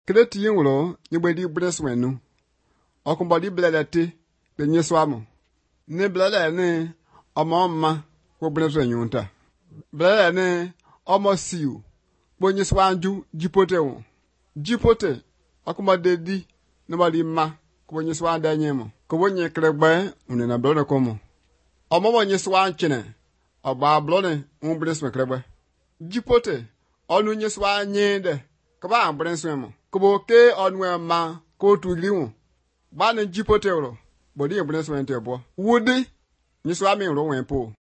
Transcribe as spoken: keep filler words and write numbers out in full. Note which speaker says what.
Speaker 1: Kreti yinwlo nyebedi breswenu. Okumbodi bledati be nyeswamu. Ni bleda ni omo mma ko breswenu nta. Bleda ni omo siu bo nyeswanju jipote won. Jipote okumbode di nobody ma ko nyeswanda nyemo. Ko nye kregbe unena blona komo. Omo bo nyeswan chine oba blone un breswe kregbe. Jipote onu nyeswan nyende kaba breswemo. Kobo ke onwe ma ko tugliwu. Ba ni jipote wro bodi breswe ente bo. Wudi nyeswa mi wro wen po.